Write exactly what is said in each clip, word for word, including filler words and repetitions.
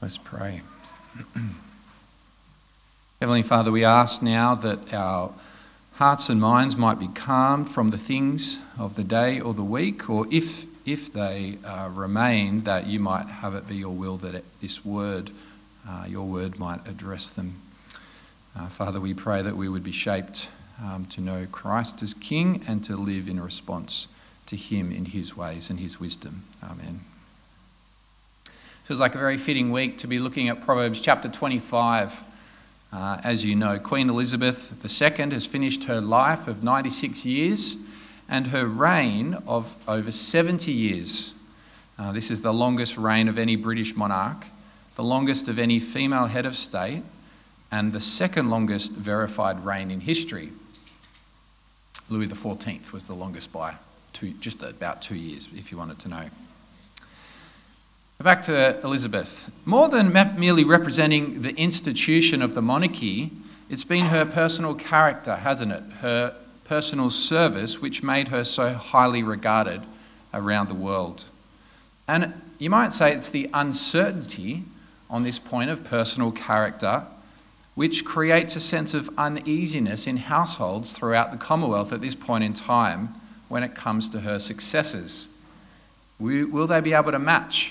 Let's pray. Heavenly Father, we ask now that our hearts and minds might be calmed from the things of the day or the week, or if if they uh, remain, that you might have it be your will that it, this word, uh, your word might address them. Uh, Father, we pray that we would be shaped um, to know Christ as King and to live in response to him in his ways and his wisdom. Amen. Feels like a very fitting week to be looking at Proverbs chapter twenty-five. Uh, as you know, Queen Elizabeth the Second has finished her life of ninety-six years and her reign of over seventy years. Uh, this is the longest reign of any British monarch, the longest of any female head of state, and the second longest verified reign in history. Louis the Fourteenth was the longest by two, just about two years, if you wanted to know. Back to Elizabeth. More than merely representing the institution of the monarchy, it's been her personal character, hasn't it? Her personal service, which made her so highly regarded around the world. And you might say it's the uncertainty on this point of personal character which creates a sense of uneasiness in households throughout the Commonwealth at this point in time when it comes to her successors. Will they be able to match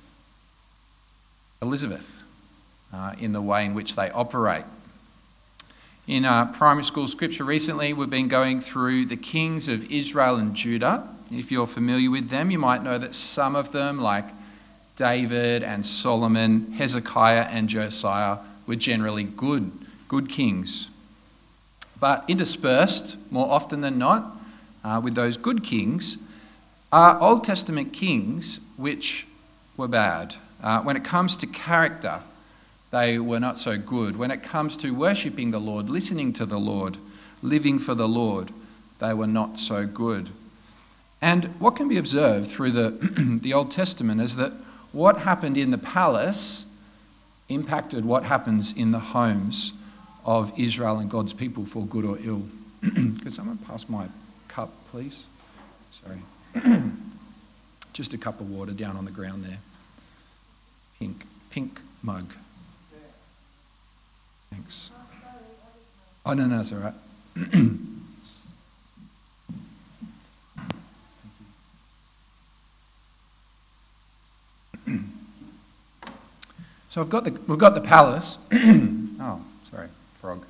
Elizabeth uh, in the way in which they operate? In uh, primary school scripture recently, we've been going through the kings of Israel and Judah. If you're familiar with them, you might know that some of them, like David and Solomon, Hezekiah and Josiah, were generally good, good kings. But interspersed, more often than not, uh, with those good kings, are Old Testament kings which were bad. Uh, when it comes to character, they were not so good. When it comes to worshipping the Lord, listening to the Lord, living for the Lord, they were not so good. And what can be observed through the, the Old Testament is that what happened in the palace impacted what happens in the homes of Israel and God's people, for good or ill. Could someone pass my cup, please? Sorry. Just a cup of water down on the ground there. Pink, pink mug. Thanks. Oh, no, no, it's all right. So I've got the, we've got the palace. Oh, sorry, frog.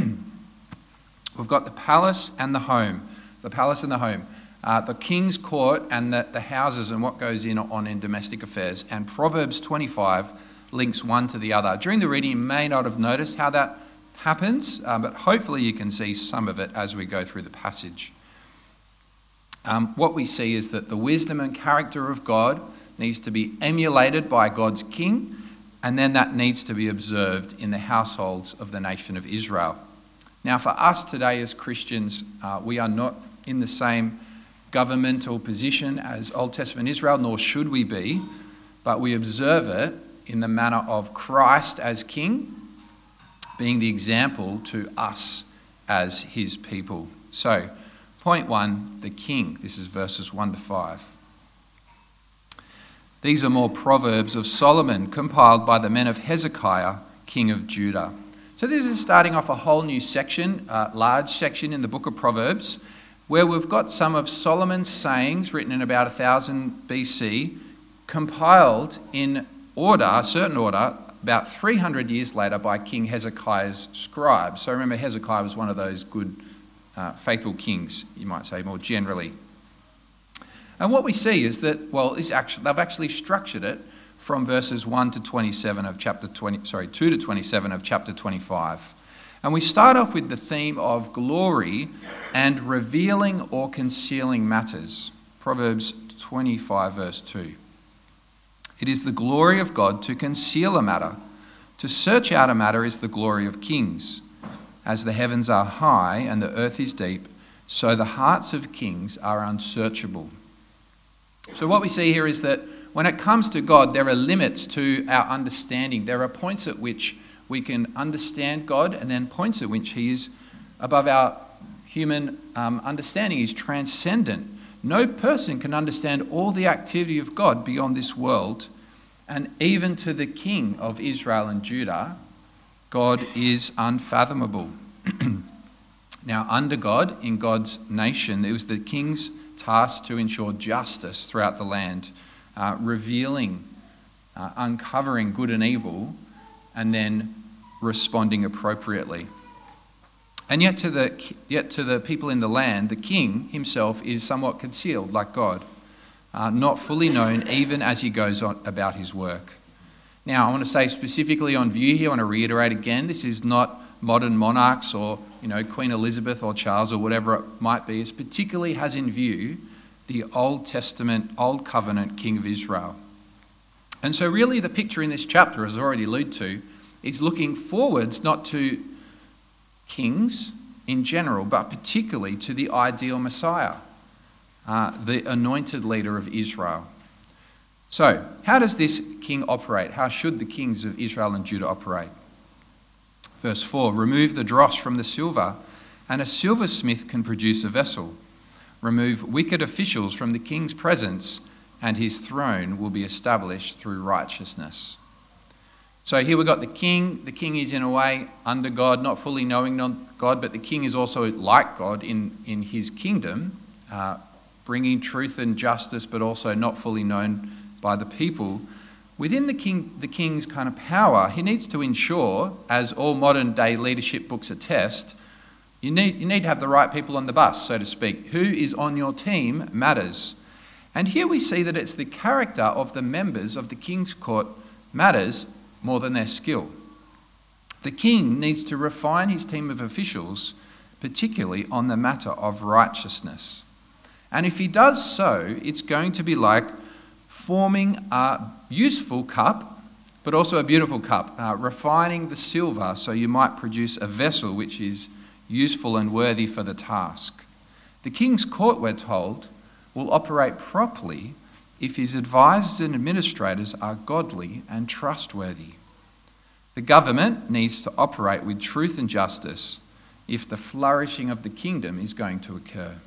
We've got the palace and the home. The palace and the home. Uh, the king's court and the, the houses and what goes in on in domestic affairs. And Proverbs twenty-five links one to the other. During the reading, you may not have noticed how that happens, uh, but hopefully you can see some of it as we go through the passage. Um, what we see is that the wisdom and character of God needs to be emulated by God's king, and then that needs to be observed in the households of the nation of Israel. Now, for us today as Christians, uh, we are not in the same governmental position as Old Testament Israel, nor should we be, but we observe it in the manner of Christ as King, being the example to us as his people. So, point one, the King. This is verses one to five. These are more proverbs of Solomon, compiled by the men of Hezekiah, king of Judah. So this is starting off a whole new section, a large section in the book of Proverbs, where we've got some of Solomon's sayings written in about one thousand B C, compiled in order, a certain order, about three hundred years later by King Hezekiah's scribes. So remember, Hezekiah was one of those good, uh, faithful kings, you might say more generally. And what we see is that, well, is actually, they've actually structured it from verses one to twenty-seven of chapter twenty, sorry, two to twenty-seven of chapter twenty-five. And we start off with the theme of glory and revealing or concealing matters. Proverbs twenty-five, verse two. It is the glory of God to conceal a matter. To search out a matter is the glory of kings. As the heavens are high and the earth is deep, so the hearts of kings are unsearchable. So what we see here is that when it comes to God, there are limits to our understanding. There are points at which we can understand God, and then points at which he is above our human um, understanding. He's transcendent. No person can understand all the activity of God beyond this world, And even to the king of Israel and Judah, God is unfathomable. Now, under God, in God's nation, it was the king's task to ensure justice throughout the land, uh, revealing, uh, uncovering good and evil, and then responding appropriately. And yet to the yet to the people in the land, the king himself is somewhat concealed, like God, uh, not fully known even as he goes on about his work. Now, I want to say specifically on view here, I want to reiterate again, this is not modern monarchs or, you know, Queen Elizabeth or Charles or whatever it might be. It particularly has in view the Old Testament, Old Covenant King of Israel. And so really the picture in this chapter, as I already alluded to, is looking forwards not to kings in general, but particularly to the ideal Messiah, uh, the anointed leader of Israel. So, how does this king operate? How should the kings of Israel and Judah operate? Verse four, remove the dross from the silver, and a silversmith can produce a vessel. Remove wicked officials from the king's presence, and his throne will be established through righteousness. So here we've got the king. The king is in a way under God, not fully knowing God, but the king is also like God in, in his kingdom, uh, bringing truth and justice, but also not fully known by the people. Within the king, the king's kind of power, he needs to ensure, as all modern day leadership books attest, you need, you need to have the right people on the bus, so to speak. Who is on your team matters. And here we see that it's the character of the members of the king's court matters more than their skill. The king needs to refine his team of officials, particularly on the matter of righteousness. And if he does so, it's going to be like forming a useful cup, but also a beautiful cup, uh, refining the silver so you might produce a vessel which is useful and worthy for the task. The king's court, we're told, will operate properly if his advisors and administrators are godly and trustworthy. The government needs to operate with truth and justice if the flourishing of the kingdom is going to occur.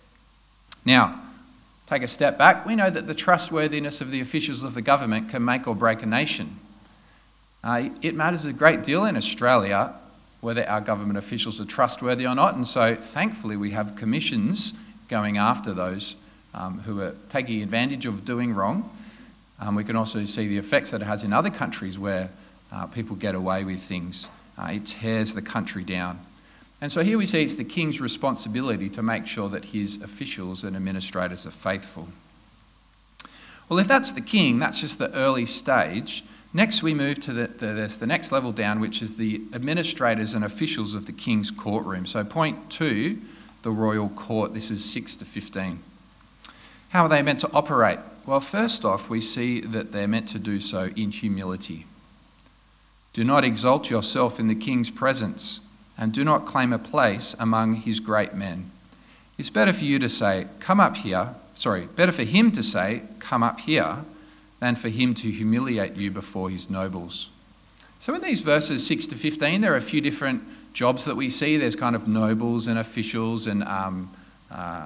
Now, take a step back. We know that the trustworthiness of the officials of the government can make or break a nation. Uh, it matters a great deal in Australia whether our government officials are trustworthy or not, and so thankfully we have commissions going after those um, who are taking advantage of doing wrong. Um, we can also see the effects that it has in other countries where uh, people get away with things. Uh, it tears the country down. And so here we see it's the king's responsibility to make sure that his officials and administrators are faithful. Well, if that's the king, that's just the early stage. Next we move to the, the, the next level down, which is the administrators and officials of the king's courtroom. So point two, the royal court. This is six to fifteen. How are they meant to operate? Well, first off, we see that they're meant to do so in humility. Do not exalt yourself in the king's presence, and do not claim a place among his great men. It's better for you to say, come up here, sorry, better for him to say, come up here, than for him to humiliate you before his nobles. So in these verses six to fifteen, there are a few different jobs that we see. There's kind of nobles and officials and um, uh,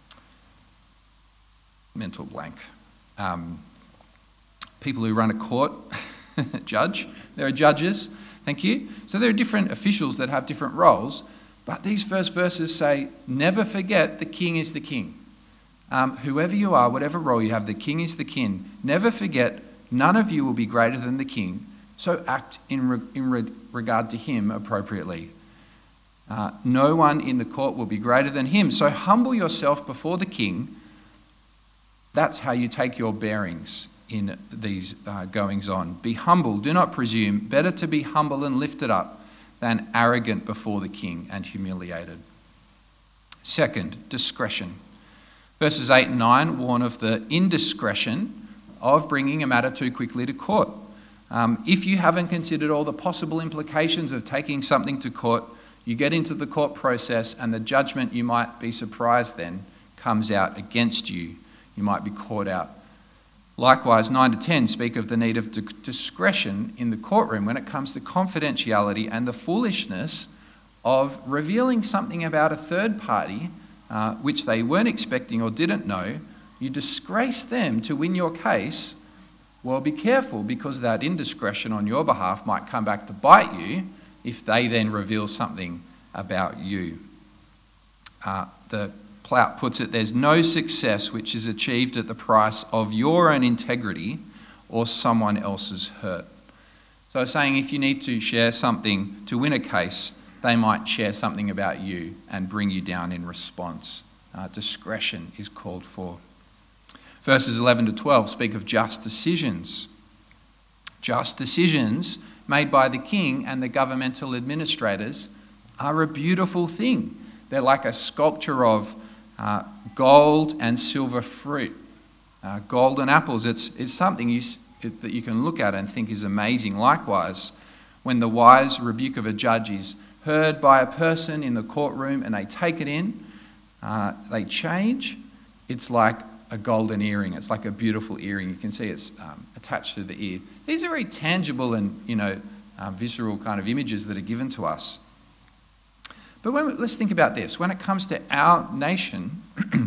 mental blank. Um, people who run a court, judge. There are judges. Thank you. So there are different officials that have different roles, but these first verses say, never forget the king is the king. Um, whoever you are, whatever role you have, the king is the king. Never forget, none of you will be greater than the king, so act in, re- in re- regard to him appropriately. Uh, no one in the court will be greater than him, so humble yourself before the king. That's how you take your bearings in these uh, goings on. Be humble, do not presume. Better to be humble and lifted up than arrogant before the king and humiliated. Second, discretion. Verses eight and nine warn of the indiscretion of bringing a matter too quickly to court. Um, if you haven't considered all the possible implications of taking something to court, you get into the court process and the judgment, you might be surprised then, comes out against you. You might be caught out. Likewise, nine to ten speak of the need of discretion in the courtroom when it comes to confidentiality and the foolishness of revealing something about a third party uh, which they weren't expecting or didn't know. You disgrace them to win your case, Well, be careful, because that indiscretion on your behalf might come back to bite you if they then reveal something about you. Uh, the Plout puts it, there's no success which is achieved at the price of your own integrity or someone else's hurt. So saying if you need to share something to win a case, they might share something about you and bring you down in response. Uh, discretion is called for. Verses eleven to twelve speak of just decisions. Just decisions made by the king and the governmental administrators are a beautiful thing. They're like a sculpture of uh, gold and silver fruit. Uh, golden apples, it's, it's something you, it, that you can look at and think is amazing. Likewise, when the wise rebuke of a judge is heard by a person in the courtroom and they take it in, uh, they change, it's like a golden earring. It's like a beautiful earring. You can see it's um, attached to the ear. These are very tangible and, you know, uh, visceral kind of images that are given to us. But when, let's think about this. When it comes to our nation,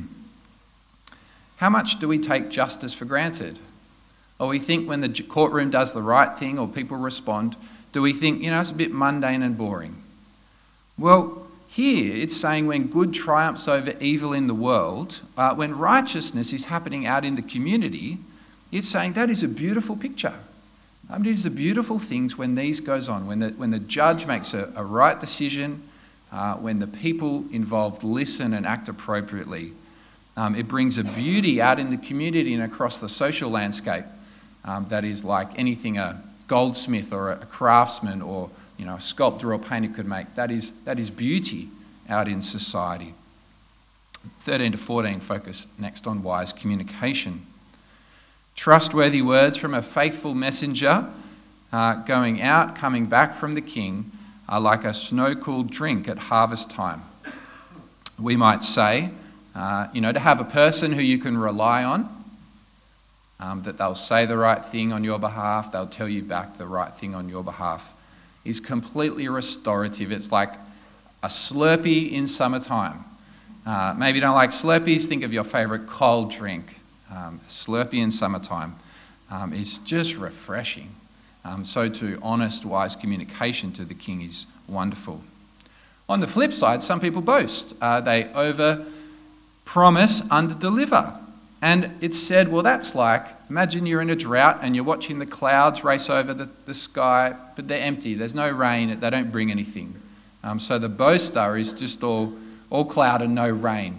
how much do we take justice for granted? Or we think when the courtroom does the right thing or people respond, do we think, you know, it's a bit mundane and boring? Well, here it's saying when good triumphs over evil in the world, uh, when righteousness is happening out in the community, it's saying that is a beautiful picture. I mean, it is a beautiful thing when these goes on, when the, when the judge makes a, a right decision, uh, when the people involved listen and act appropriately. Um, it brings a beauty out in the community and across the social landscape um, that is like anything a goldsmith or a craftsman or, you know, a sculptor or painter could make. That is, that is beauty out in society. thirteen to fourteen focus next on wise communication. Trustworthy words from a faithful messenger uh, going out, coming back from the king, are like a snow-cooled drink at harvest time. We might say, uh, you know, to have a person who you can rely on, um, that they'll say the right thing on your behalf, they'll tell you back the right thing on your behalf, is completely restorative. It's like a Slurpee in summertime. Uh, maybe you don't like Slurpees, think of your favourite cold drink. Um, Slurpee in summertime um, is just refreshing. Um, so too, honest, wise communication to the king is wonderful. On the flip side, some people boast. Uh, they over-promise, under-deliver. And it's said, well, that's like, imagine you're in a drought and you're watching the clouds race over the, the sky, but they're empty. There's no rain. They don't bring anything. Um, so the boaster is just all, all cloud and no rain.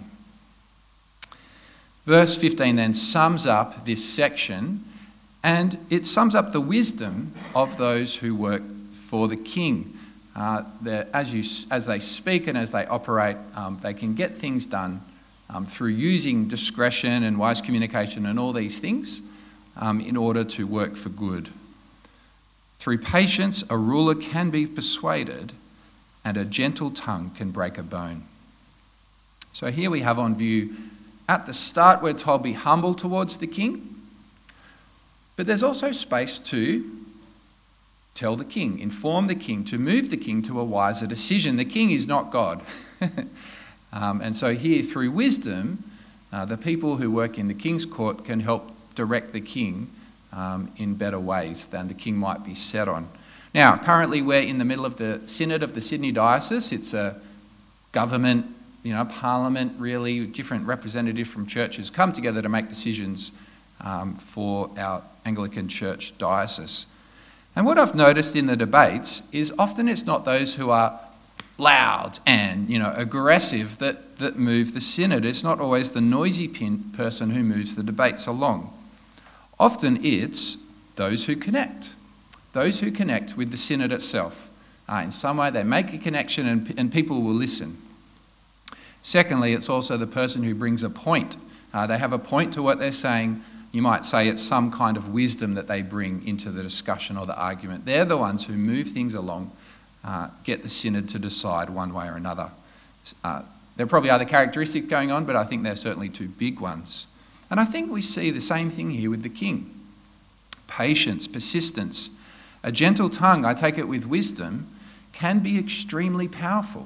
Verse fifteen then sums up this section, and it sums up the wisdom of those who work for the king. Uh, as, you, as they speak and as they operate, um, they can get things done um, through using discretion and wise communication and all these things um, in order to work for good. Through patience, a ruler can be persuaded, and a gentle tongue can break a bone. So here we have on view, at the start we're told be humble towards the king, but there's also space to tell the king, inform the king, to move the king to a wiser decision. The king is not God. um, and so here, through wisdom, uh, the people who work in the king's court can help direct the king um, in better ways than the king might be set on. Now, currently we're in the middle of the Synod of the Sydney Diocese. It's a government, you know, parliament, really, different representatives from churches come together to make decisions um, for our Anglican Church diocese. And what I've noticed in the debates is often it's not those who are loud and, you know, aggressive that, that move the synod. It's not always the noisy pin person who moves the debates along. Often it's those who connect, those who connect with the synod itself. Uh, in some way they make a connection and, and people will listen. Secondly, it's also the person who brings a point. Uh, they have a point to what they're saying. You might say it's some kind of wisdom that they bring into the discussion or the argument. They're the ones who move things along, uh, get the synod to decide one way or another. Uh, there are probably other characteristics going on, but I think they're certainly two big ones. And I think we see the same thing here with the king. Patience, persistence. A gentle tongue, I take it with wisdom, can be extremely powerful.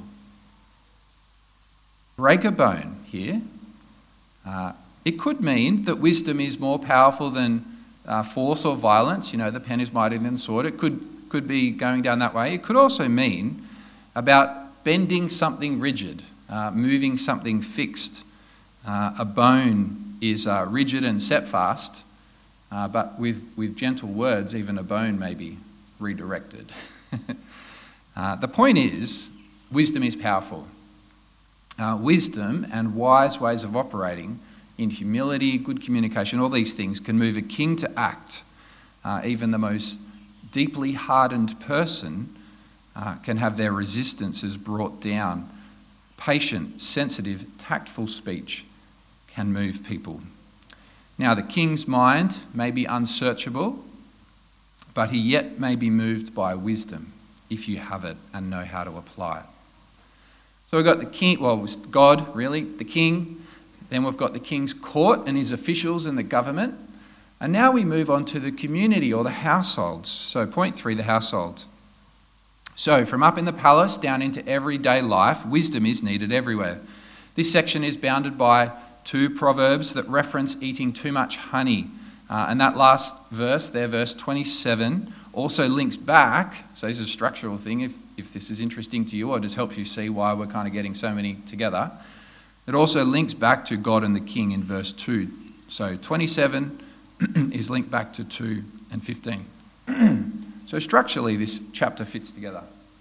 Break a bone here. Uh, It could mean that wisdom is more powerful than uh, force or violence. You know, the pen is mightier than the sword. It could, could be going down that way. It could also mean about bending something rigid, uh, moving something fixed. Uh, a bone is uh, rigid and set fast, uh, but with, with gentle words, even a bone may be redirected. uh, the point is, wisdom is powerful. Uh, wisdom and wise ways of operating in humility, good communication, all these things can move a king to act. Uh, even the most deeply hardened person uh, can have their resistances brought down. Patient, sensitive, tactful speech can move people. Now, the king's mind may be unsearchable, but he yet may be moved by wisdom if you have it and know how to apply it. So we've got the king, well, God, really, the king. Then we've got the king's court and his officials and the government. And now we move on to the community or the households. So point three, the household. So from up in the palace down into everyday life, wisdom is needed everywhere. This section is bounded by two proverbs that reference eating too much honey. Uh, and that last verse there, verse twenty-seven, also links back. So this is a structural thing. If, if this is interesting to you or just helps you see why we're kind of getting so many together. It also links back to God and the king in verse two. So twenty-seven is linked back to two and fifteen. So structurally, this chapter fits together.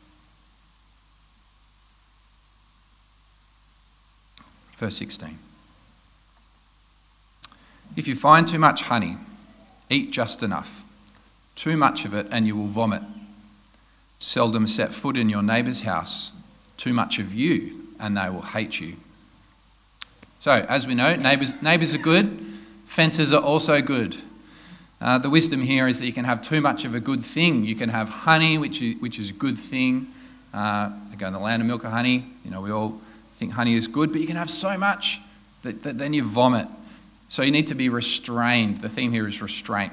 Verse sixteen. If you find too much honey, eat just enough. Too much of it and you will vomit. Seldom set foot in your neighbour's house. Too much of you and they will hate you. So, as we know, neighbours, neighbours are good. Fences are also good. Uh, the wisdom here is that you can have too much of a good thing. You can have honey, which is, which is a good thing. Uh, I go in the land of milk and honey. You know, we all think honey is good, but you can have so much that, that then you vomit. So you need to be restrained. The theme here is restraint.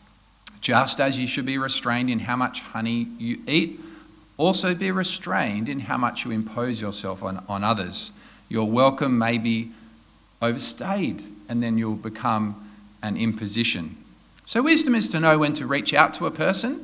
Just as you should be restrained in how much honey you eat, also be restrained in how much you impose yourself on, on others. Your welcome may be overstayed, and then you'll become an imposition. So wisdom is to know when to reach out to a person,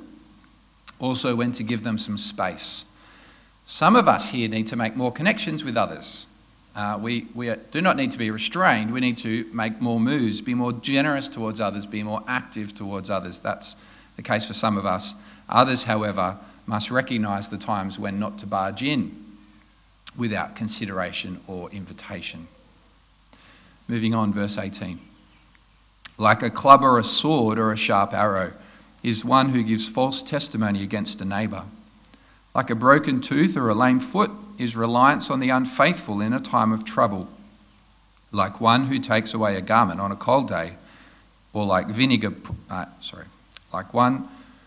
also when to give them some space. Some of us here need to make more connections with others. Uh, we we do not need to be restrained. We need to make more moves, be more generous towards others, be more active towards others. That's the case for some of us. Others, however, must recognise the times when not to barge in without consideration or invitation. Moving on, verse eighteen. Like a club or a sword or a sharp arrow is one who gives false testimony against a neighbour. Like a broken tooth or a lame foot is reliance on the unfaithful in a time of trouble. Like one who takes away a garment on a cold day, or like vinegar, uh, sorry, like one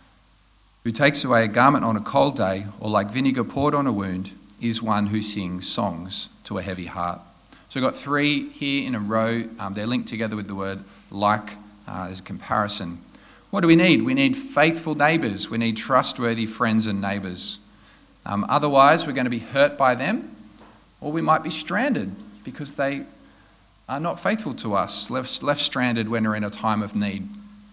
who takes away a garment on a cold day, or like vinegar poured on a wound, is one who sings songs to a heavy heart. So we've got three here in a row. Um, they're linked together with the word like. Uh, there's a comparison. What do we need? We need faithful neighbours. We need trustworthy friends and neighbours. Um, otherwise, we're going to be hurt by them, or we might be stranded because they are not faithful to us, left, left stranded when we're in a time of need.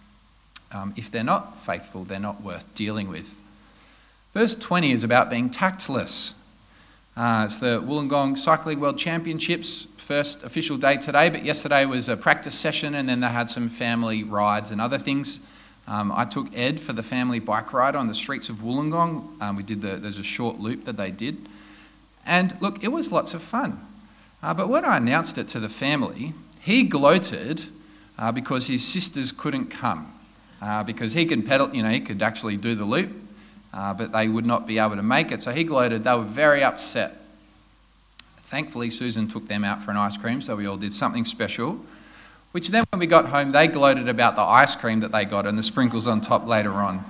Um, if they're not faithful, they're not worth dealing with. Verse twenty is about being tactless. Uh, it's the Wollongong Cycling World Championships, first official day today, but yesterday was a practice session and then they had some family rides and other things. Um, I took Ed for the family bike ride on the streets of Wollongong. Um, we did the, there's a short loop that they did. And look, it was lots of fun. Uh, but when I announced it to the family, he gloated uh, because his sisters couldn't come. Uh, because he could pedal, you know, he could actually do the loop, uh, but they would not be able to make it. So he gloated. They were very upset. Thankfully, Susan took them out for an ice cream, so we all did something special. Which then when we got home, they gloated about the ice cream that they got and the sprinkles on top later on.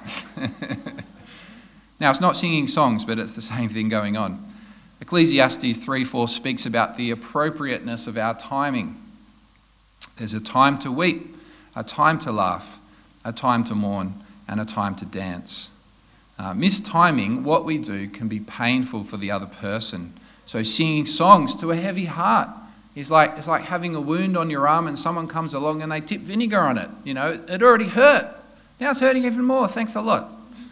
Now, it's not singing songs, but it's the same thing going on. Ecclesiastes three four speaks about the appropriateness of our timing. There's a time to weep, a time to laugh, a time to mourn, and a time to dance. Uh, mistiming what we do can be painful for the other person. So singing songs to a heavy heart is like, it's like having a wound on your arm and someone comes along and they tip vinegar on it. You know, it already hurt. Now it's hurting even more. Thanks a lot.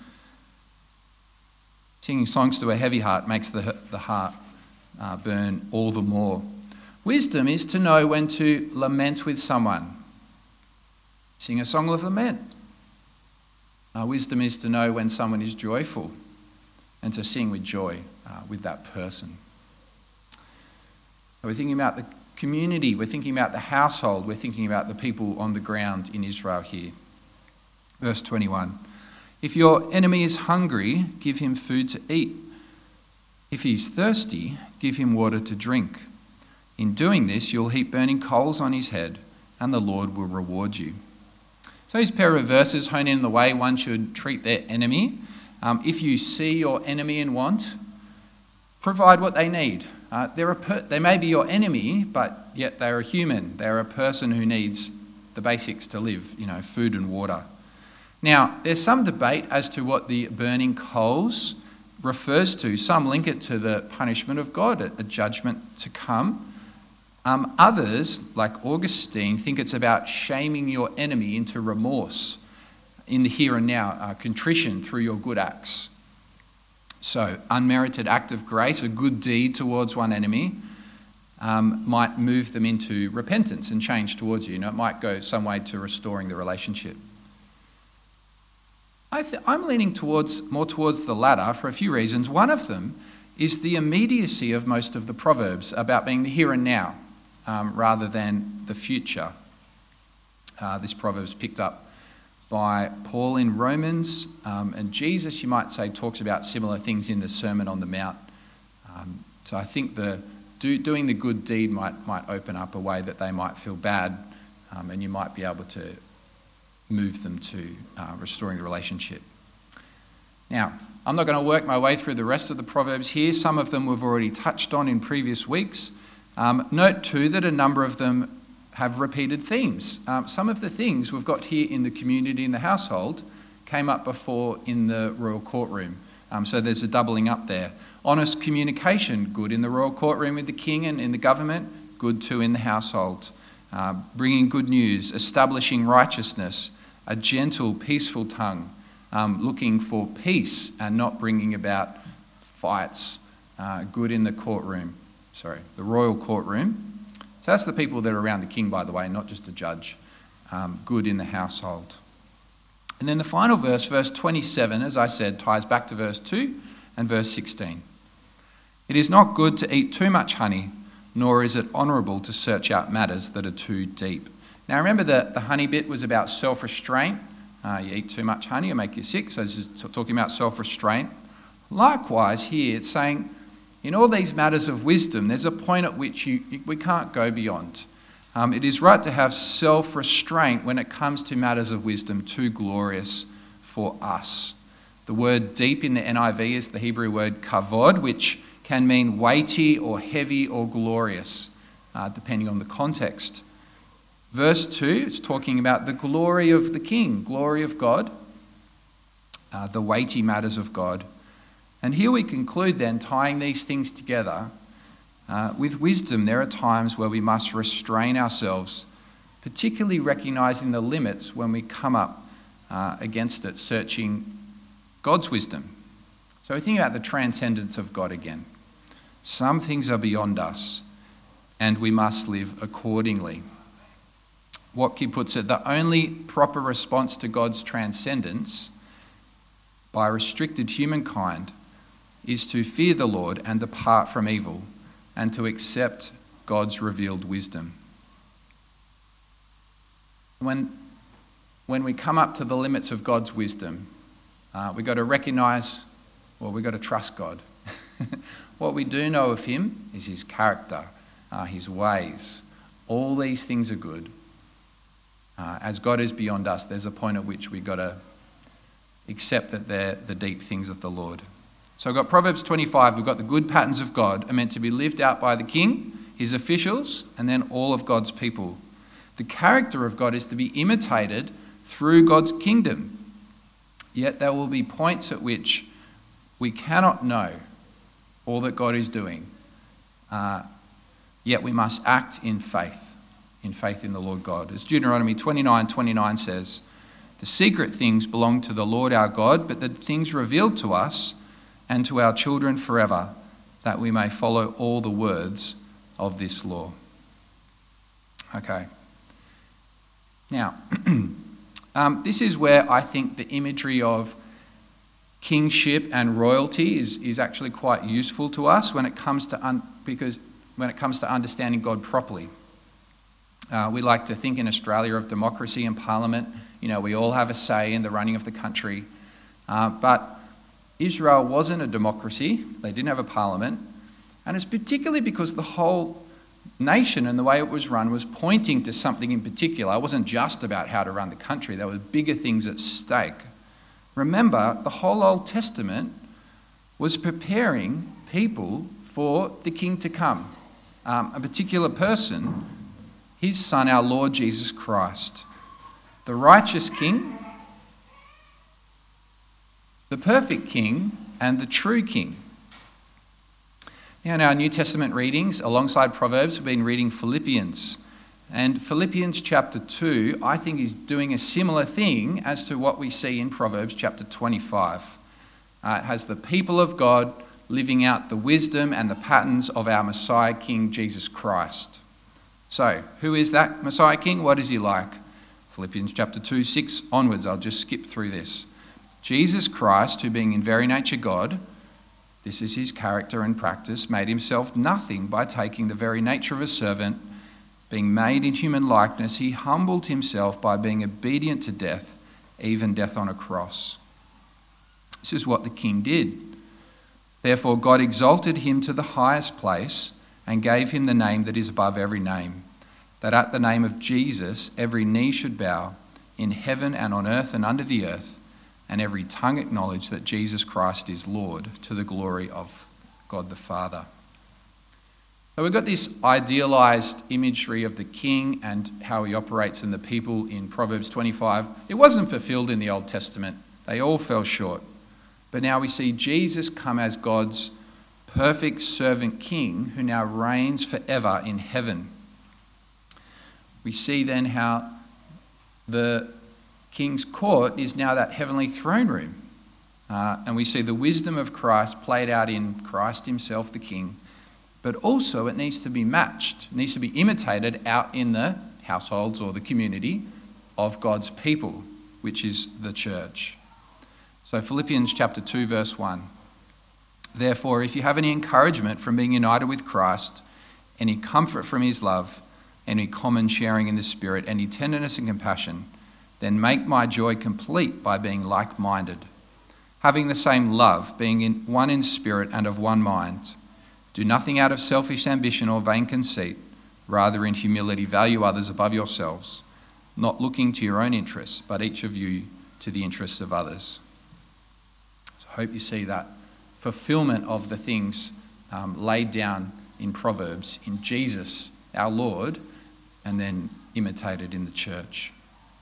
Singing songs to a heavy heart makes the, the heart uh, burn all the more. Wisdom is to know when to lament with someone. Sing a song of lament. Uh, wisdom is to know when someone is joyful and to sing with joy uh, with that person. We're thinking about the community, we're thinking about the household, we're thinking about the people on the ground in Israel here. Verse twenty-one, if your enemy is hungry, give him food to eat. If he's thirsty, give him water to drink. In doing this, you'll heap burning coals on his head, and the Lord will reward you. So these pair of verses hone in the way one should treat their enemy. Um, if you see your enemy in want, provide what they need. Uh, they're a per- they may be your enemy, but yet they're a human. They're a person who needs the basics to live, you know, food and water. Now, there's some debate as to what the burning coals refers to. Some link it to the punishment of God, a, a judgment to come. Um, others, like Augustine, think it's about shaming your enemy into remorse in the here and now, uh, contrition through your good acts. So, unmerited act of grace, a good deed towards one enemy, um, might move them into repentance and change towards you. You know, it might go some way to restoring the relationship. I th- I'm leaning towards more towards the latter for a few reasons. One of them is the immediacy of most of the Proverbs about being the here and now um, rather than the future. Uh, this Proverb's picked up by Paul in Romans, um, and Jesus, you might say, talks about similar things in the Sermon on the Mount. Um, so I think the do, doing the good deed might might open up a way that they might feel bad, um, and you might be able to move them to uh, restoring the relationship. Now, I'm not going to work my way through the rest of the Proverbs here. Some of them we've already touched on in previous weeks. Um, note too that a number of them have repeated themes. Um, some of the things we've got here in the community, in the household, came up before in the royal courtroom. Um, so there's a doubling up there. Honest communication, good in the royal courtroom with the king and in the government, good too in the household. Uh, bringing good news, establishing righteousness, a gentle, peaceful tongue, um, looking for peace and not bringing about fights, uh, good in the courtroom, sorry, the royal courtroom. So that's the people that are around the king, by the way, not just a judge. Um, good in the household. And then the final verse, verse twenty-seven, as I said, ties back to verse two and verse sixteen. It is not good to eat too much honey, nor is it honourable to search out matters that are too deep. Now remember that the honey bit was about self-restraint. Uh, you eat too much honey, it'll make you sick. So this is talking about self-restraint. Likewise here, it's saying, in all these matters of wisdom, there's a point at which you, we can't go beyond. Um, it is right to have self-restraint when it comes to matters of wisdom too glorious for us. The word deep in the N I V is the Hebrew word kavod, which can mean weighty or heavy or glorious, uh, depending on the context. Verse two, it's talking about the glory of the king, glory of God, uh, the weighty matters of God. And here we conclude then, tying these things together, uh, with wisdom there are times where we must restrain ourselves, particularly recognizing the limits when we come up uh, against it, searching God's wisdom. So we think about the transcendence of God again. Some things are beyond us, and we must live accordingly. Watke puts it, the only proper response to God's transcendence by restricted humankind is to fear the Lord and depart from evil, and to accept God's revealed wisdom. When, when we come up to the limits of God's wisdom, uh, we've got to recognise, well, we've got to trust God. What we do know of him is his character, uh, his ways. All these things are good. Uh, as God is beyond us, there's a point at which we've got to accept that they're the deep things of the Lord. So we've got Proverbs twenty-five, we've got the good patterns of God are meant to be lived out by the king, his officials, and then all of God's people. The character of God is to be imitated through God's kingdom. Yet there will be points at which we cannot know all that God is doing. Uh, yet we must act in faith, in faith in the Lord God. As Deuteronomy twenty-nine twenty-nine says, the secret things belong to the Lord our God, but the things revealed to us and to our children forever, that we may follow all the words of this law. Okay. Now, um, this is where I think the imagery of kingship and royalty is, is actually quite useful to us when it comes to un- because when it comes to understanding God properly. Uh, we like to think in Australia of democracy and parliament. You know, we all have a say in the running of the country. Uh, but Israel wasn't a democracy. They didn't have a parliament. And it's particularly because the whole nation and the way it was run was pointing to something in particular. It wasn't just about how to run the country. There were bigger things at stake. Remember, the whole Old Testament was preparing people for the king to come. Um, a particular person, his son, our Lord Jesus Christ. The righteous king, the perfect king, and the true king. Now in our New Testament readings, alongside Proverbs, we've been reading Philippians. And Philippians chapter two, I think, is doing a similar thing as to what we see in Proverbs chapter twenty-five. Uh, it has the people of God living out the wisdom and the patterns of our Messiah King, Jesus Christ. So, who is that Messiah King? What is he like? Philippians chapter two, six onwards. I'll just skip through this. Jesus Christ, who being in very nature God, this is his character and practice, made himself nothing by taking the very nature of a servant. Being made in human likeness, he humbled himself by being obedient to death, even death on a cross. This is what the king did. Therefore God exalted him to the highest place and gave him the name that is above every name, that at the name of Jesus every knee should bow, in heaven and on earth and under the earth, and every tongue acknowledge that Jesus Christ is Lord, to the glory of God the Father. So we've got this idealised imagery of the king and how he operates in the people in Proverbs twenty-five. It wasn't fulfilled in the Old Testament. They all fell short. But now we see Jesus come as God's perfect servant king who now reigns forever in heaven. We see then how the king's court is now that heavenly throne room. Uh, and we see the wisdom of Christ played out in Christ himself, the king. But also it needs to be matched, it needs to be imitated out in the households or the community of God's people, which is the church. So Philippians chapter two, verse one. Therefore, if you have any encouragement from being united with Christ, any comfort from his love, any common sharing in the Spirit, any tenderness and compassion, then make my joy complete by being like-minded, having the same love, being in one in spirit and of one mind. Do nothing out of selfish ambition or vain conceit, rather in humility value others above yourselves, not looking to your own interests, but each of you to the interests of others. So I hope you see that fulfillment of the things um, laid down in Proverbs in Jesus, our Lord, and then imitated in the church.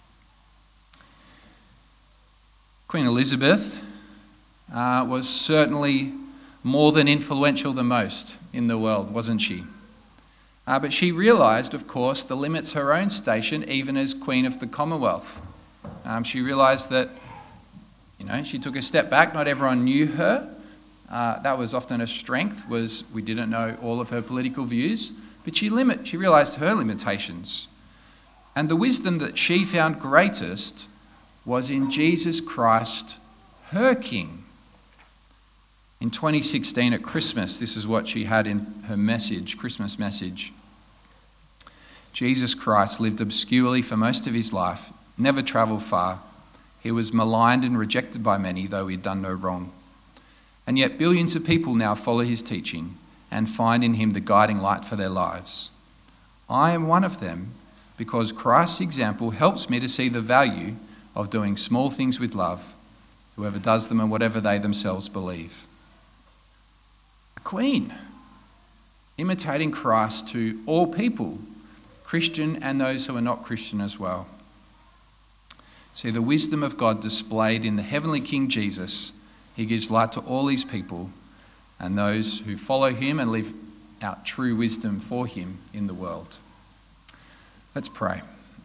Queen Elizabeth uh, was certainly more than influential than most in the world, wasn't she? Uh, but she realised, of course, the limits her own station, even as Queen of the Commonwealth. Um, she realised that, you know, she took a step back. Not everyone knew her. Uh, that was often a strength, was we didn't know all of her political views. But she limit, she realised her limitations. And the wisdom that she found greatest was in Jesus Christ, her King. In twenty sixteen at Christmas, this is what she had in her message, Christmas message. Jesus Christ lived obscurely for most of his life, never travelled far. He was maligned and rejected by many, though he had done no wrong. And yet billions of people now follow his teaching and find in him the guiding light for their lives. I am one of them because Christ's example helps me to see the value of doing small things with love, whoever does them and whatever they themselves believe. A queen, imitating Christ to all people, Christian and those who are not Christian as well. See the wisdom of God displayed in the heavenly King Jesus. He gives light to all his people, and those who follow him and live out true wisdom for him in the world. Let's pray.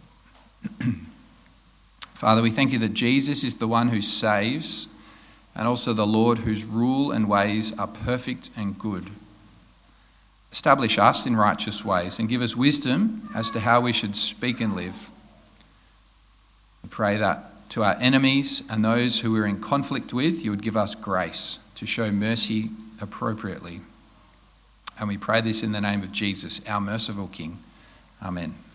Father, we thank you that Jesus is the one who saves, and also the Lord whose rule and ways are perfect and good. Establish us in righteous ways and give us wisdom as to how we should speak and live. We pray that to our enemies and those who we're in conflict with, you would give us grace to show mercy appropriately. And we pray this in the name of Jesus, our merciful King. Amen.